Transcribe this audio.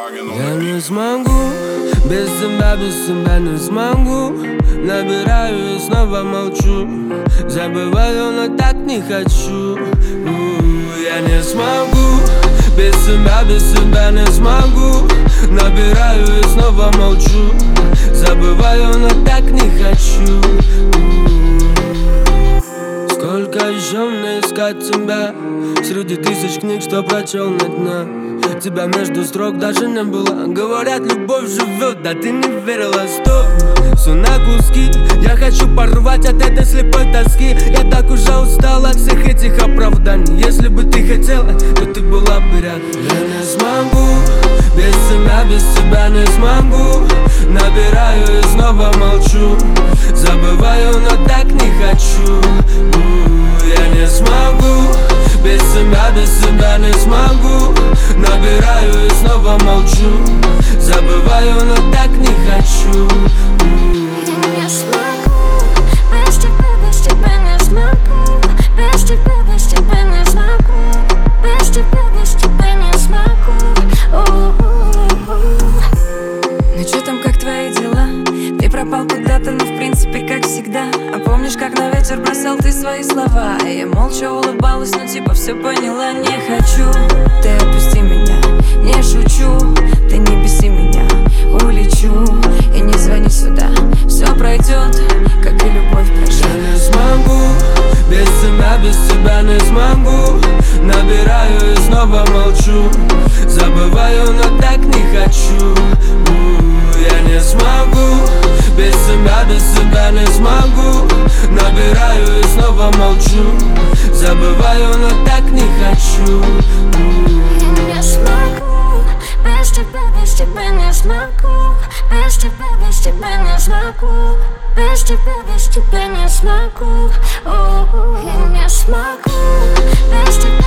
Я не смогу, без тебя не смогу. Набираю и снова молчу. Забываю, но так не хочу. Я не смогу, без тебя не смогу. Набираю и снова молчу. Забываю, но так не хочу. Сколько еще мне искать тебя среди тысяч книг, что прочел на днях? Тебя между строк даже не было. Говорят, любовь живет, да ты не верила. Стоп, все на куски. Я хочу порвать от этой слепой тоски. Я так уже устал от всех этих оправданий. Если бы ты хотела, то ты была бы рядом. Я не смогу, без тебя не смогу. Набираю и снова молчу. Забываю, но так не хочу. Я не смогу, без тебя не смогу. Набираю и снова молчу. Забываю, но так не хочу. Я не смогу, без тебя не смогу. Без тебя не смогу. Без тебя не смогу. Ну чё там, как твои дела? Ты пропал куда-то, но в принципе как всегда. А помнишь, как на ветер бросал ты свои слова? И я молча улыбалась, но типа все поняла. Не хочу, ты отпусти меня. Не шучу, ты не беси меня. Улечу и не звони сюда. Все пройдет, как и любовь прощай. Я не смогу, без тебя не смогу. Набираю и снова молчу. Забываю, но так не хочу. Я не смогу, без тебя не смогу. Набираю и снова молчу. Забываю, но так не хочу. Я не смогу, без тебя не смогу. Без тебя не смогу. Без тебя не смогу. Я не смогу, без тебя